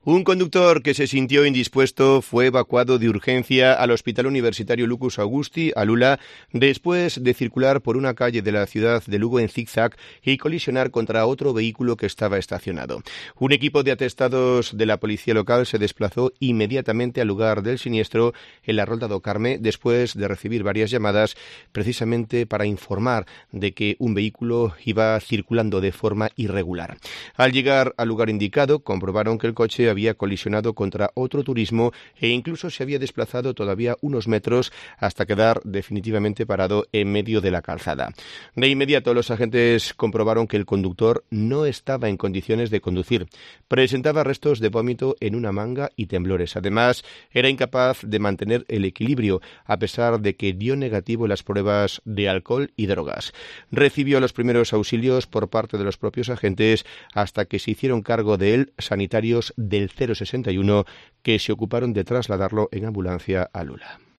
Un conductor que se sintió indispuesto fue evacuado de urgencia al Hospital Universitario Lucus Augusti, a Lula, después de circular por una calle de la ciudad de Lugo en zigzag y colisionar contra otro vehículo que estaba estacionado. Un equipo de atestados de la policía local se desplazó inmediatamente al lugar del siniestro en la Rolda do Carme, después de recibir varias llamadas precisamente para informar de que un vehículo iba circulando de forma irregular. Al llegar al lugar indicado, comprobaron que el coche había colisionado contra otro turismo e incluso se había desplazado todavía unos metros hasta quedar definitivamente parado en medio de la calzada. De inmediato los agentes comprobaron que el conductor no estaba en condiciones de conducir. Presentaba restos de vómito en una manga y temblores. Además, era incapaz de mantener el equilibrio a pesar de que dio negativo en las pruebas de alcohol y drogas. Recibió los primeros auxilios por parte de los propios agentes hasta que se hicieron cargo de él sanitarios del 061 que se ocuparon de trasladarlo en ambulancia a Lula.